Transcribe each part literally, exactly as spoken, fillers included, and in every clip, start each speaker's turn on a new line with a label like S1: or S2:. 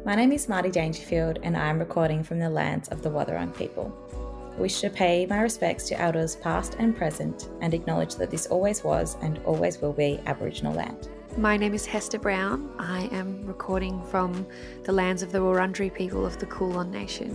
S1: My name is Marty Dangerfield and I am recording from the lands of the Wathaurong people. I wish to pay my respects to elders past and present and acknowledge that this always was and always will be Aboriginal land.
S2: My name is Hester Brown. I am recording from the lands of the Wurundjeri people of the Kulin Nation.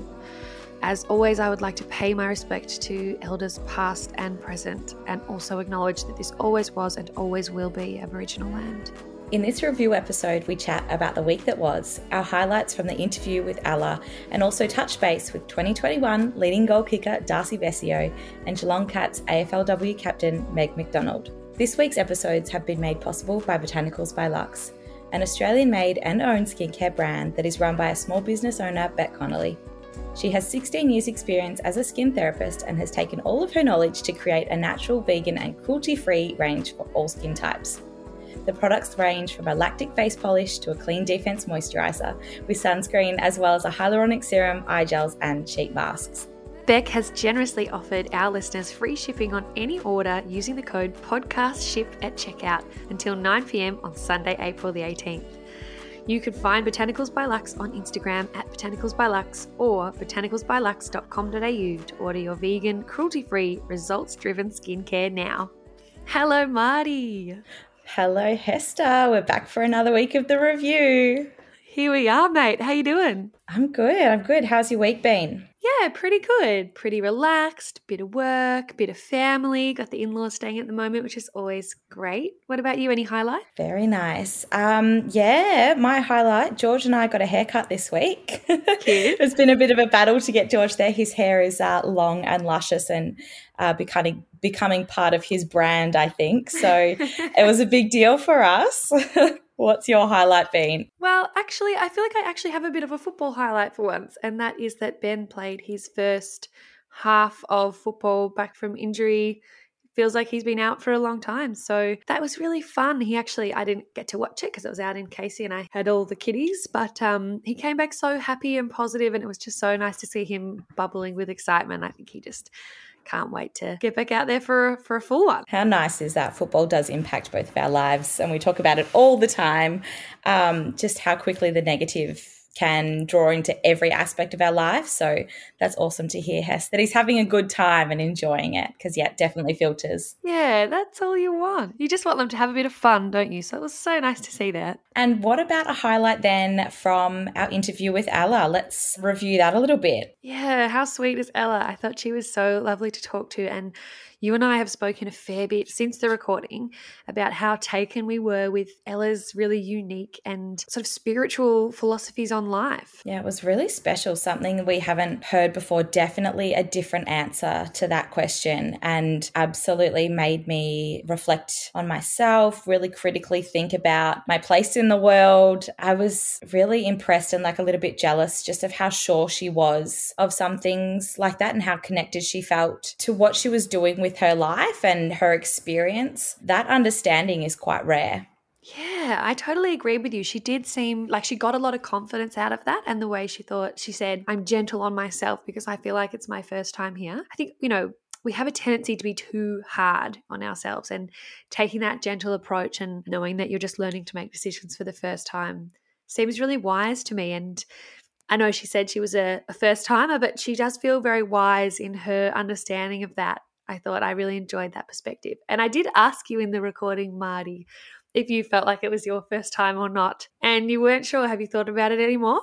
S2: As always, I would like to pay my respect to elders past and present and also acknowledge that this always was and always will be Aboriginal land.
S1: In this review episode, we chat about the week that was, our highlights from the interview with Ella, and also touch base with twenty twenty-one leading goal kicker Darcy Vescio and Geelong Cats A F L W captain Meg McDonald. This week's episodes have been made possible by Botanicals by Lux, an Australian-made and owned skincare brand that is run by a small business owner, Bet Connolly. She has sixteen years experience as a skin therapist and has taken all of her knowledge to create a natural, vegan and cruelty-free range for all skin types. The products range from a lactic face polish to a clean defense moisturiser with sunscreen, as well as a hyaluronic serum, eye gels and sheet masks.
S2: Beck has generously offered our listeners free shipping on any order using the code PODCASTSHIP at checkout until nine p.m. on Sunday, April the eighteenth. You can find Botanicals by Lux on Instagram at Botanicals by Lux or botanicals by lux dot com dot a u to order your vegan, cruelty-free, results-driven skincare now. Hello, Marty.
S1: Hello, Hester. We're back for another week of the review.
S2: Here we are, mate. How you doing?
S1: I'm good. I'm good. How's your week been?
S2: Yeah, pretty good. Pretty relaxed. Bit of work, bit of family. Got the in-laws staying at the moment, which is always great. What about you? Any highlight?
S1: Very nice. Um, yeah, my highlight, George and I got a haircut this week.
S2: Cute.
S1: It's been a bit of a battle to get George there. His hair is uh, long and luscious and uh, becoming becoming part of his brand, I think. So it was a big deal for us. What's your highlight been?
S2: Well, actually, I feel like I actually have a bit of a football highlight for once, and that is that Ben played his first half of football back from injury. Feels like he's been out for a long time. So that was really fun. He actually, I didn't get to watch it because I was out in Casey and I had all the kiddies, but um, he came back so happy and positive, and it was just so nice to see him bubbling with excitement. I think he just can't wait to get back out there for, for a full one.
S1: How nice is that? Football does impact both of our lives and we talk about it all the time, um, just how quickly the negative can draw into every aspect of our life. So that's awesome to hear, Hess, that he's having a good time and enjoying it because, yeah, it definitely filters.
S2: Yeah, that's all you want. You just want them to have a bit of fun, don't you? So it was so nice to see that.
S1: And what about a highlight then from our interview with Ella? Let's review that a little bit.
S2: Yeah, how sweet is Ella? I thought she was so lovely to talk to, and you and I have spoken a fair bit since the recording about how taken we were with Ella's really unique and sort of spiritual philosophies on life.
S1: Yeah, it was really special, something we haven't heard before, definitely a different answer to that question, and absolutely made me reflect on myself, really critically think about my place in the world. I was really impressed and like a little bit jealous just of how sure she was of some things like that and how connected she felt to what she was doing with her life and her experience. That understanding is quite rare.
S2: Yeah, I totally agree with you. She did seem like she got a lot of confidence out of that, and the way she thought, she said, I'm gentle on myself because I feel like it's my first time here. I think, you know, we have a tendency to be too hard on ourselves, and taking that gentle approach and knowing that you're just learning to make decisions for the first time seems really wise to me. And I know she said she was a, a first timer, but she does feel very wise in her understanding of that. I thought I really enjoyed that perspective. And I did ask you in the recording, Marty, if you felt like it was your first time or not, and you weren't sure. Have you thought about it anymore?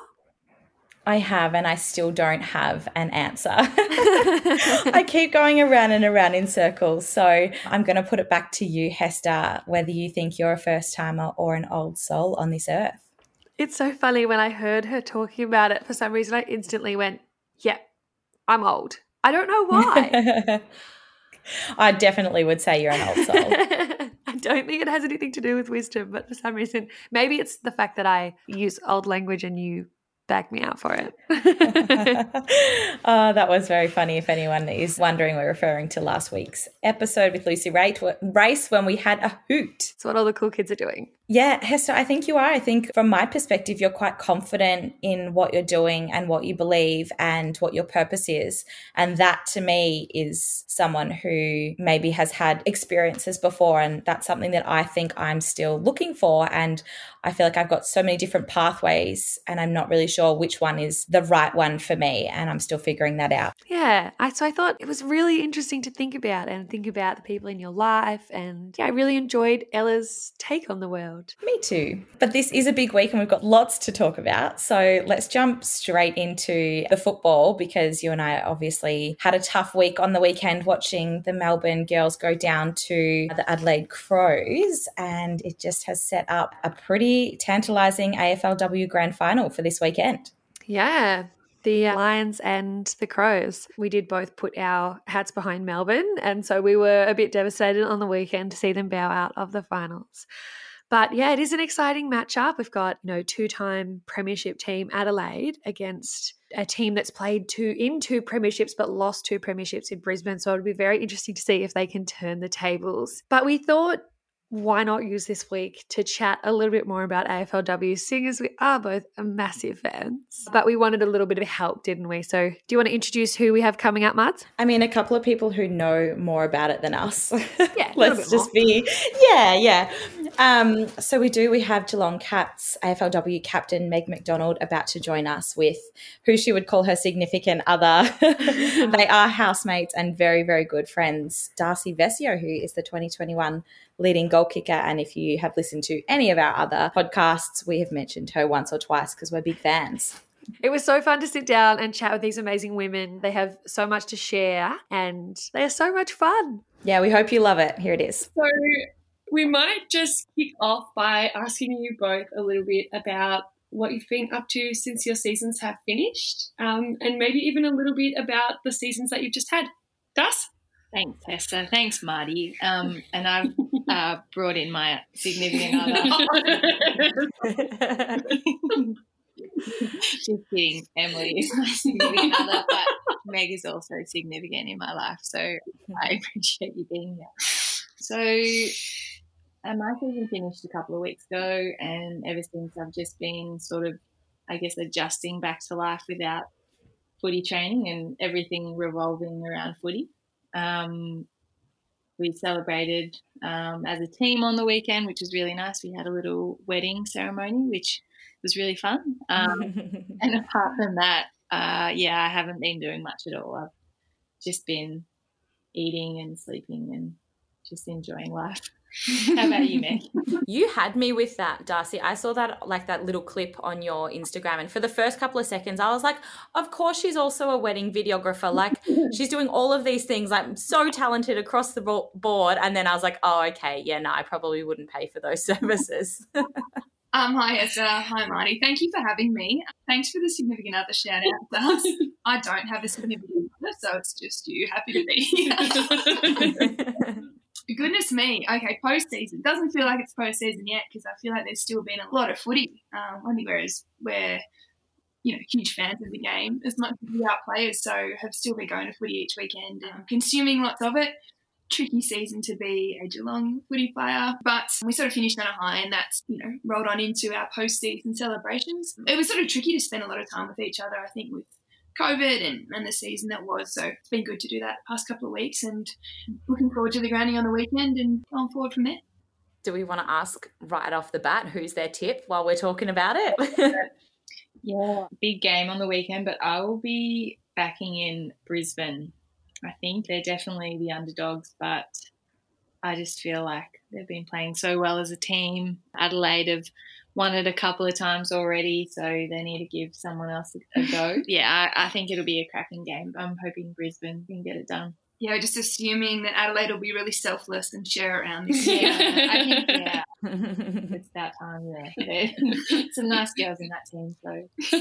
S1: I have, and I still don't have an answer. I keep going around and around in circles. So I'm going to put it back to you, Hester, whether you think you're a first timer or an old soul on this earth.
S2: It's so funny when I heard her talking about it. For some reason, I instantly went, yeah, I'm old. I don't know why.
S1: I definitely would say you're an old soul.
S2: I don't think it has anything to do with wisdom, but for some reason, maybe it's the fact that I use old language and you back me out for it.
S1: Oh, that was very funny. If anyone is wondering, we're referring to last week's episode with Lucy Race when we had a hoot.
S2: It's what all the cool kids are doing.
S1: Yeah, Hester, I think you are. I think from my perspective, you're quite confident in what you're doing and what you believe and what your purpose is. And that to me is someone who maybe has had experiences before. And that's something that I think I'm still looking for. And I feel like I've got so many different pathways and I'm not really sure which one is the right one for me. And I'm still figuring that out.
S2: Yeah. I, so I thought it was really interesting to think about and think about the people in your life. And yeah, I really enjoyed Ella's take on the world.
S1: Me too. But this is a big week and we've got lots to talk about. So let's jump straight into the football, because you and I obviously had a tough week on the weekend watching the Melbourne girls go down to the Adelaide Crows, and it just has set up a pretty tantalising A F L W grand final for this weekend.
S2: Yeah. The Lions and the Crows. We did both put our hats behind Melbourne, and so we were a bit devastated on the weekend to see them bow out of the finals. But yeah, it is an exciting matchup. We've got, you know, two-time premiership team Adelaide against a team that's played two in two premierships but lost two premierships in Brisbane. So it'll be very interesting to see if they can turn the tables. But we thought, why not use this week to chat a little bit more about A F L W, seeing as we are both massive fans. But we wanted a little bit of help, didn't we? So do you want to introduce who we have coming up, Mads?
S1: I mean, a couple of people who know more about it than us.
S2: Yeah,
S1: let's just
S2: more.
S1: be, yeah, yeah. Um, so we do, we have Geelong Cats A F L W captain Meg McDonald about to join us with who she would call her significant other. They are housemates and very, very good friends. Darcy Vescio, who is the twenty twenty-one leading goal kicker. And if you have listened to any of our other podcasts, we have mentioned her once or twice because we're big fans.
S2: It was so fun to sit down and chat with these amazing women. They have so much to share and they are so much fun.
S1: Yeah, we hope you love it. Here it is.
S3: So we might just kick off by asking you both a little bit about what you've been up to since your seasons have finished, um, and maybe even a little bit about the seasons that you've just had. Das?
S4: Thanks, Hester. Thanks, Marty. Um, and I've uh, brought in my significant other. Just kidding. Emily is my significant other, but Meg is also significant in my life, so I appreciate you being here. So uh, my season finished a couple of weeks ago, and ever since I've just been sort of, I guess, adjusting back to life without footy training and everything revolving around footy. Um, we celebrated um, as a team on the weekend, which was really nice. We had a little wedding ceremony, which was really fun. Um, and apart from that, uh, yeah, I haven't been doing much at all. I've just been eating and sleeping and just enjoying life. How about you, Meg?
S1: You had me with that, Darcy. I saw that, like that little clip on your Instagram, and for the first couple of seconds I was like, of course she's also a wedding videographer. Like, she's doing all of these things, like so talented across the board. And then I was like, oh, okay, yeah, no, I probably wouldn't pay for those services.
S3: Um, hi, Esther. Hi, Marty. Thank you for having me. Thanks for the significant other shout out, Das. I don't have a significant other, so it's just you. Happy to be here. Goodness me. Okay, postseason. Doesn't feel like it's postseason yet because I feel like there's still been a lot of footy. Um, I think whereas we're, you know, huge fans of the game, as much as we are players, so have still been going to footy each weekend and consuming lots of it. Tricky season to be a Geelong footy player, but we sort of finished on a high, and that's, you know, rolled on into our post-season celebrations. It was sort of tricky to spend a lot of time with each other, I think, with COVID and, and the season that was, so it's been good to do that the past couple of weeks, and looking forward to the grounding on the weekend and going forward from there.
S1: Do we want to ask right off the bat who's their tip while we're talking about it?
S4: Yeah, big game on the weekend, but I will be backing in Brisbane. I think they're definitely the underdogs, but I just feel like they've been playing so well as a team. Adelaide have won it a couple of times already, so they need to give someone else a, a go. Yeah, I, I think it'll be a cracking game. I'm hoping Brisbane can get it done.
S3: Yeah, just assuming that Adelaide will be really selfless and share around this
S4: year. Yeah, I think, yeah. It's that time, yeah. Some nice girls in that team, so.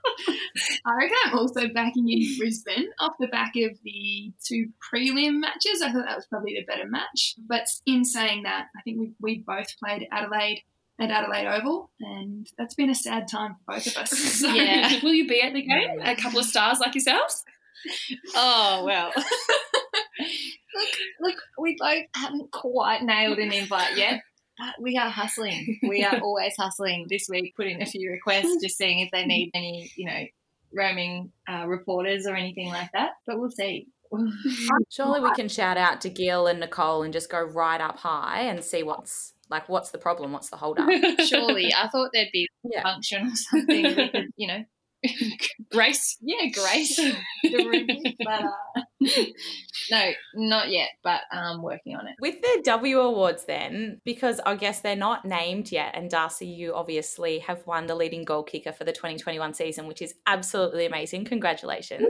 S3: I reckon I'm also backing in Brisbane off the back of the two prelim matches. I thought that was probably the better match. But in saying that, I think we we both played Adelaide at Adelaide Oval, and that's been a sad time for both of us. So.
S4: Yeah.
S3: Will you be at the game? A couple of stars like yourselves?
S4: Oh, well. look, look, we both haven't quite nailed an invite yet. We are hustling. We are always hustling. This week, put in a few requests, just seeing if they need any, you know, roaming uh, reporters or anything like that. But we'll see.
S1: Surely we can shout out to Gil and Nicole and just go right up high and see what's like, what's the problem? What's the hold up?
S4: Surely. I thought there'd be a
S1: Yeah.
S4: function or something. We could, you know,
S3: Grace.
S4: yeah, Grace. the room, but uh, no, not yet. But um, working on it.
S1: With the W Awards then, because I guess they're not named yet, and Darcy, you obviously have won the leading goal kicker for the twenty twenty-one season, which is absolutely amazing. Congratulations.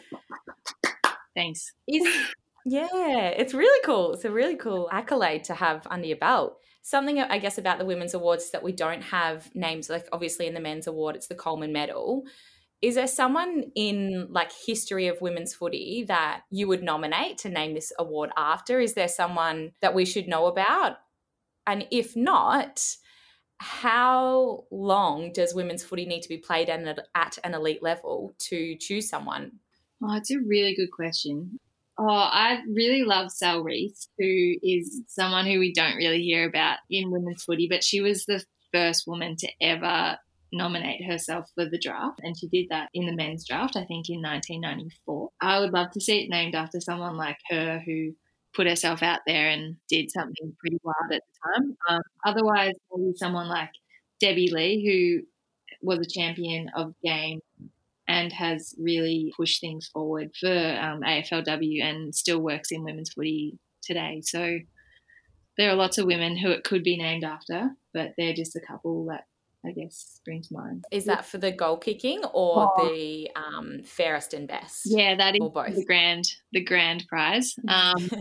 S4: Thanks.
S1: Is yeah, it's really cool. It's a really cool accolade to have under your belt. Something I guess about the women's awards is that we don't have names, like obviously in the men's award it's the Coleman Medal. Is there someone in like history of women's footy that you would nominate to name this award after? Is there someone that we should know about? And if not, how long does women's footy need to be played at, at an elite level to choose someone?
S4: Oh, it's a really good question. Oh, I really love Sal Reese, who is someone who we don't really hear about in women's footy, but she was the first woman to ever nominate herself for the draft, and she did that in the men's draft, I think, in nineteen ninety-four. I would love to see it named after someone like her who put herself out there and did something pretty wild at the time. Um, otherwise, maybe someone like Debbie Lee, who was a champion of game and has really pushed things forward for um, A F L W and still works in women's footy today. So there are lots of women who it could be named after, but they're just a couple that I guess spring to mind.
S1: Is that for the goal kicking or
S4: Oh.
S1: the um, fairest and best?
S4: Yeah, that is
S1: Or both?
S4: the grand the grand prize. Um,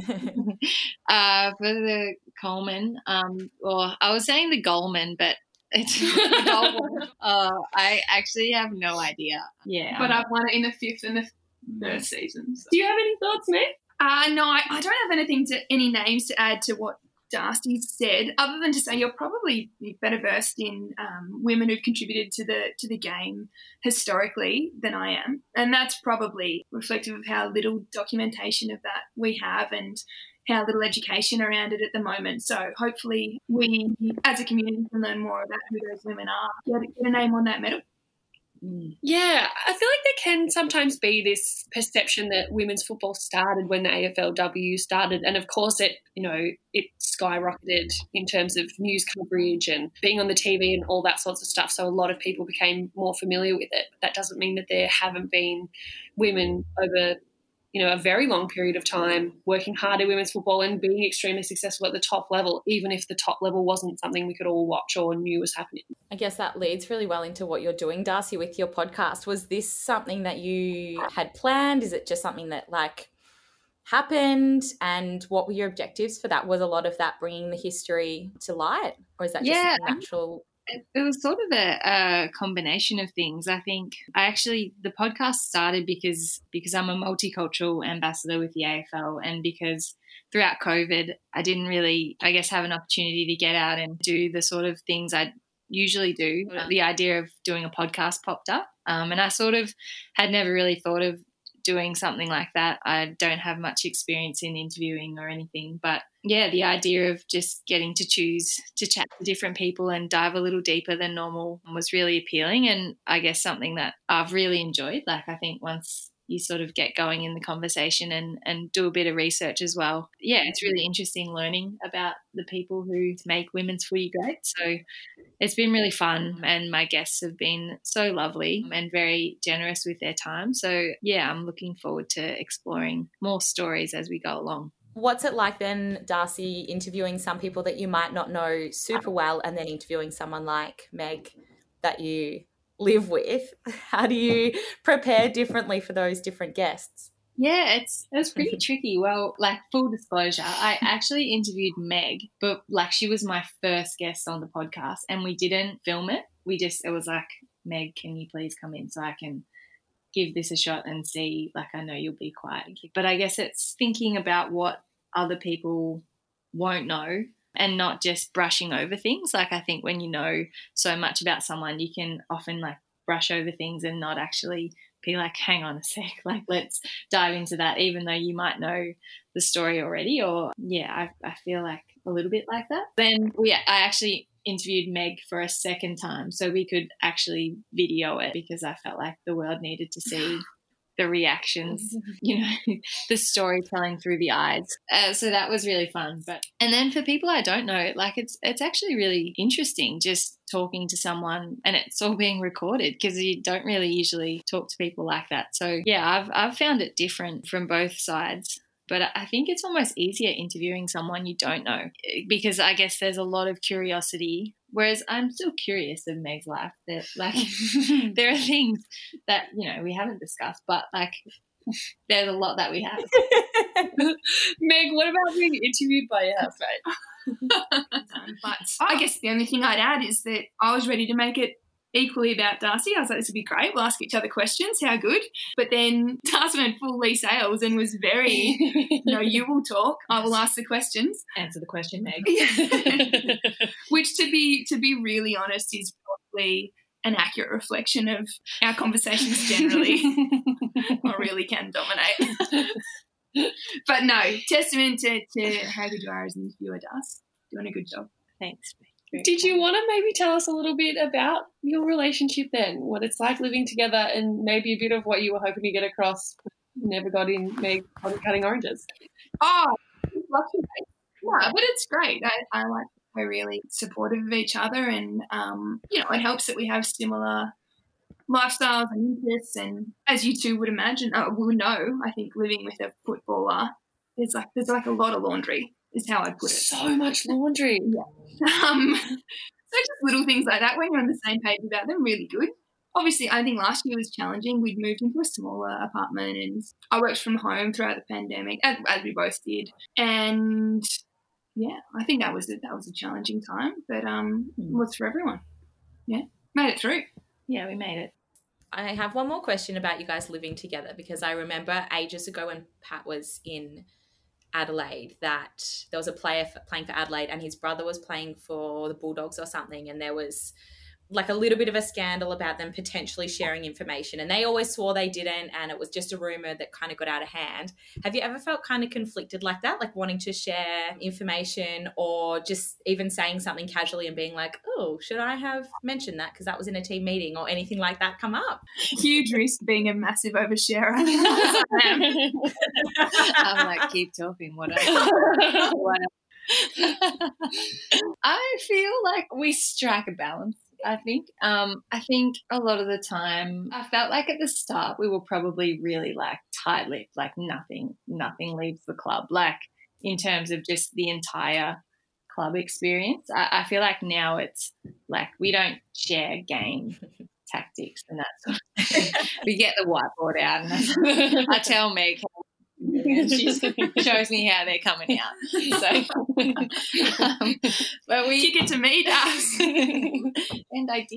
S4: uh, for the Coleman, um, or I was saying the Goldman, but it's the Goldman. Uh, I actually have no idea. Yeah,
S3: But I've won it in the fifth and the third seasons.
S5: Do you have any thoughts, Meg?
S3: Uh, no, I, I don't have anything to any names to add to what Darcy said, other than to say you're probably better versed in um, women who've contributed to the to the game historically than I am, and that's probably reflective of how little documentation of that we have and how little education around it at the moment. So hopefully we, as a community, can learn more about who those women are, get, get a name on that medal.
S4: Mm.
S5: Yeah, I feel like there can sometimes be this perception that women's football started when the A F L W started, and of course it, you know, it skyrocketed in terms of news coverage and being on the T V and all that sorts of stuff. So a lot of people became more familiar with it. That doesn't mean that there haven't been women over, you know, a very long period of time working hard in women's football and being extremely successful at the top level, even if the top level wasn't something we could all watch or knew was happening.
S1: I guess that leads really well into what you're doing, Darcy, with your podcast. Was this something that you had planned? Is it just something that like happened? And what were your objectives for that? Was a lot of that bringing the history to light, or is that just
S4: Yeah,
S1: a natural?
S4: It, it was sort of a, a combination of things. I think I actually the podcast started because because I'm a multicultural ambassador with the A F L, and because throughout COVID I didn't really, I guess, have an opportunity to get out and do the sort of things I usually do. The idea of doing a podcast popped up, um, and I sort of had never really thought of doing something like that. I don't have much experience in interviewing or anything, but yeah, the idea of just getting to choose to chat to different people and dive a little deeper than normal was really appealing, and I guess something that I've really enjoyed. Like, I think once you sort of get going in the conversation and, and do a bit of research as well, yeah, it's really interesting learning about the people who make women's footy great. So it's been really fun, and my guests have been so lovely and very generous with their time. So yeah, I'm looking forward to exploring more stories as we go along.
S1: What's it like then, Darcy, interviewing some people that you might not know super well and then interviewing someone like Meg that you live with? How do you prepare differently for those different guests?
S4: Yeah, it's it's pretty tricky. Well, like, full disclosure, I actually interviewed Meg, but like she was my first guest on the podcast, and we didn't film it. We just, it was like, Meg, can you please come in so I can give this a shot and see, like, I know you'll be quiet. But I guess it's thinking about what other people won't know and not just brushing over things. Like, I think when you know so much about someone, you can often like brush over things and not actually be like, hang on a sec, like let's dive into that, even though you might know the story already. Or yeah, I, I feel like a little bit like that. Then we, I actually interviewed Meg for a second time so we could actually video it, because I felt like the world needed to see the reactions, you know, the storytelling through the eyes. Uh, so that was really fun. But and then for people I don't know, like it's it's actually really interesting just talking to someone, and it's all being recorded, because you don't really usually talk to people like that. So yeah, I've I've found it different from both sides. But I think it's almost easier interviewing someone you don't know, because I guess there's a lot of curiosity. Whereas I'm still curious of Meg's life. That like there are things that, you know, we haven't discussed, but like there's a lot that we have.
S5: Meg, what about being interviewed by your housemate?
S3: But I guess the only thing I'd add is that I was ready to make it equally about Darcy. I was like, this would be great. We'll ask each other questions. How good. But then Darcy went full Lee Sales and was very, you know, you will talk. I will ask the questions.
S4: Answer the question, Meg.
S3: Which, to be to be really honest, is probably an accurate reflection of our conversations generally. I really can dominate. But no, testament to, to how good you are as an interviewer, Darcy. Doing a good job.
S4: Thanks, Meg.
S5: Did you want to maybe tell us a little bit about your relationship then, what it's like living together, and maybe a bit of what you were hoping to get across? Never got in Meg cutting oranges.
S3: Oh, lucky. Yeah, but it's great. I, I like we're really supportive of each other, and um, you know, it helps that we have similar lifestyles and interests. And as you two would imagine, uh, would know, I think living with a footballer, there's like there's like a lot of laundry. Is how I put it.
S5: So much laundry.
S3: Yeah. Um, so just little things like that, when you're on the same page about them, really good. Obviously, I think last year was challenging. We'd moved into a smaller apartment, and I worked from home throughout the pandemic, as, as we both did. And yeah, I think that was a, that was a challenging time, but um, it was for everyone. Yeah, made it through.
S4: Yeah, we made it.
S1: I have one more question about you guys living together, because I remember ages ago when Pat was in Adelaide that there was a player for, playing for Adelaide, and his brother was playing for the Bulldogs or something, and there was like a little bit of a scandal about them potentially sharing information, and they always swore they didn't, and it was just a rumor that kind of got out of hand. Have you ever felt kind of conflicted like that, like wanting to share information, or just even saying something casually and being like, oh, should I have mentioned that because that was in a team meeting, or anything like that come up?
S3: Huge risk being a massive oversharer.
S4: I'm like, keep talking. What I, what I, I feel like we strike a balance. I think. Um, I think a lot of the time I felt like at the start we were probably really like tight-lipped, like nothing, nothing leaves the club, like in terms of just the entire club experience. I, I feel like now it's like we don't share game tactics and that sort of thing. We get the whiteboard out and I, I tell Meg, and she shows me how they're coming out. So, um, but we
S3: kick it to me, Daz.
S4: And I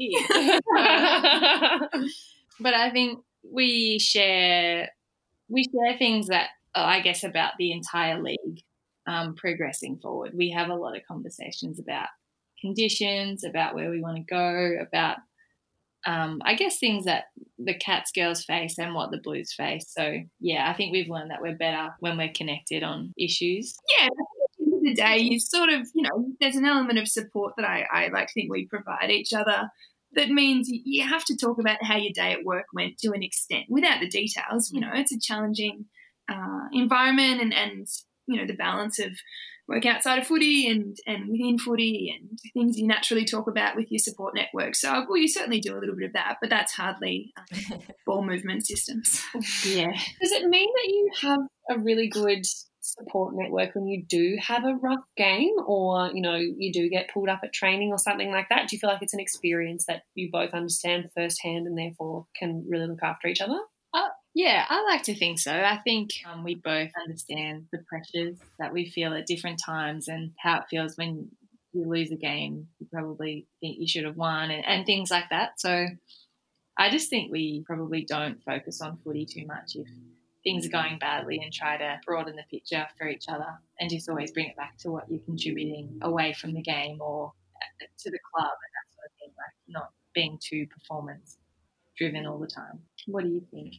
S4: did. But I think we share we share things that oh, I guess about the entire league um, progressing forward. We have a lot of conversations about conditions, about where we want to go, about Um, I guess things that the Cats girls face and what the Blues face. So, yeah, I think we've learned that we're better when we're connected on issues.
S3: Yeah, at the end of the day, you sort of, you know, there's an element of support that I, I like to think we provide each other that means you have to talk about how your day at work went to an extent without the details. You know, it's a challenging uh, environment and, and, you know, the balance of work outside of footy and, and within footy and things you naturally talk about with your support network. So, well, you certainly do a little bit of that, but that's hardly uh, ball movement systems.
S4: Yeah.
S5: Does it mean that you have a really good support network when you do have a rough game, or, you know, you do get pulled up at training or something like that? Do you feel like it's an experience that you both understand firsthand and therefore can really look after each other?
S4: Uh, yeah, I like to think so. I think um, we both understand the pressures that we feel at different times and how it feels when you lose a game. You probably think you should have won and, and things like that. So I just think we probably don't focus on footy too much if things are going badly, and try to broaden the picture for each other and just always bring it back to what you're contributing away from the game or to the club and that sort of thing, like not being too performance driven all the time. What do you think?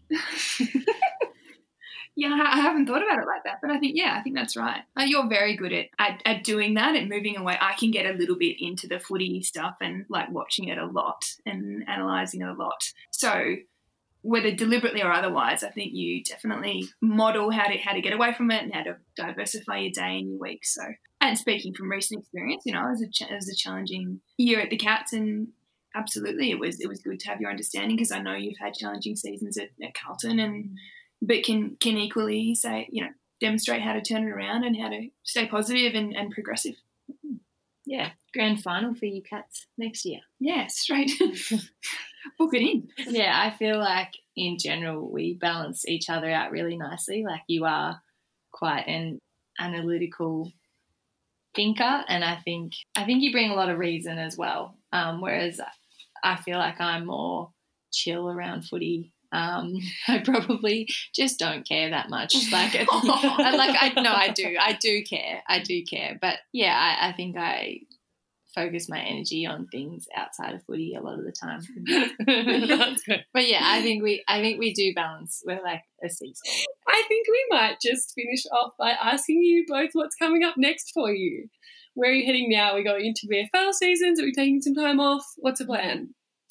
S3: Yeah, I haven't thought about it like that, but I think, yeah, I think that's right. Uh, you're very good at, at at doing that and moving away. I can get a little bit into the footy stuff and like watching it a lot and analysing it a lot. So whether deliberately or otherwise, I think you definitely model how to how to get away from it and how to diversify your day and your week. So, and speaking from recent experience, you know, it was a, ch- it was a challenging year at the Cats, and absolutely it was it was good to have your understanding, because I know you've had challenging seasons at, at Carlton, and but can can equally say, you know, demonstrate how to turn it around and how to stay positive and, and progressive.
S4: Yeah, grand final for you Cats next year.
S3: Yeah, straight. Book it in.
S4: Yeah, I feel like in general we balance each other out really nicely. Like, you are quite an analytical thinker, and I think I think you bring a lot of reason as well. Um, whereas I feel like I'm more chill around footy. Um, I probably just don't care that much. Like, like I no, I do, I do care, I do care. But yeah, I, I think I focus my energy on things outside of footy a lot of the time.
S5: That's good.
S4: But yeah, I think we, I think we do balance. We're like a seesaw.
S5: I think we might just finish off by asking you both what's coming up next for you. Where are you heading now? We're going into V F L seasons. Are we taking some time off? What's the plan?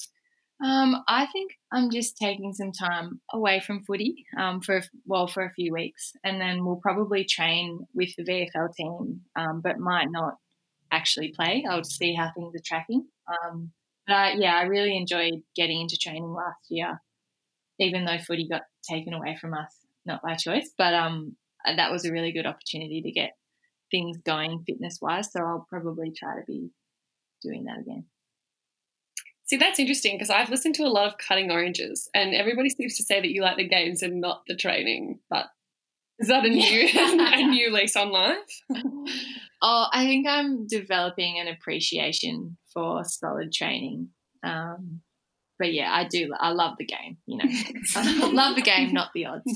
S4: Um, I think I'm just taking some time away from footy um, for well for a few weeks, and then we'll probably train with the V F L team, um, but might not actually play. I'll see how things are tracking. Um, but I, yeah, I really enjoyed getting into training last year, even though footy got taken away from us, not by choice. But um, that was a really good opportunity to get things going fitness wise. So I'll probably try to be doing that again.
S5: See, that's interesting, because I've listened to a lot of Cutting Oranges, and everybody seems to say that you like the games and not the training. But is that a new a new lease on life?
S4: Oh, I think I'm developing an appreciation for solid training. Um, but yeah, I do. I love the game. You know, I love the game, not the odds.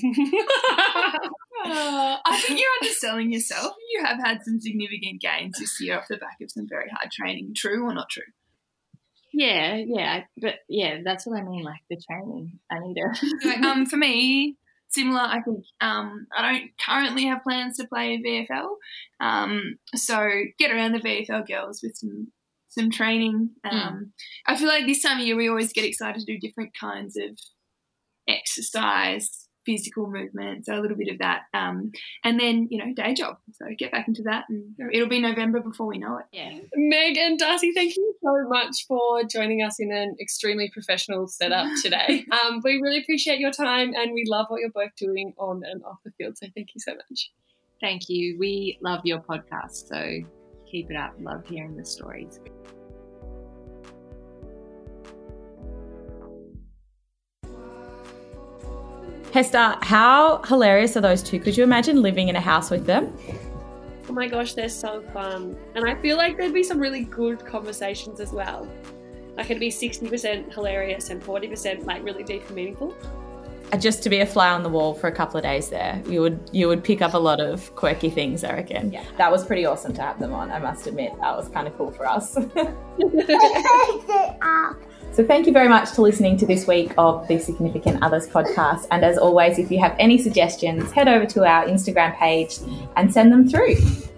S3: Uh, I think you're underselling yourself. You have had some significant gains this year off the back of some very hard training. True or not true?
S4: Yeah, yeah, but yeah, that's what I mean. Like the training, I need to.
S3: Like, um, for me, similar. I think um, I don't currently have plans to play V F L, um, so get around the V F L girls with some some training. Um, mm. I feel like this time of year we always get excited to do different kinds of exercise, physical movement, so a little bit of that, um, and then, you know, day job. So get back into that, and it'll be November before we know it.
S4: Yeah.
S5: Meg and Darcy, thank you so much for joining us in an extremely professional setup today. um, we really appreciate your time, and we love what you're both doing on and off the field. So thank you so much.
S4: Thank you. We love your podcast, so keep it up. Love hearing the stories.
S1: Hester, how hilarious are those two? Could you imagine living in a house with them?
S5: Oh my gosh, they're so fun. And I feel like there'd be some really good conversations as well. Like, it'd be sixty percent hilarious and forty percent like really deep and meaningful.
S1: Just to be a fly on the wall for a couple of days there, you would you would pick up a lot of quirky things, I reckon. Yeah, that was pretty awesome to have them on, I must admit. That was kind of cool for us. So thank you very much for listening to this week of the Significant Others podcast. And as always, if you have any suggestions, head over to our Instagram page and send them through.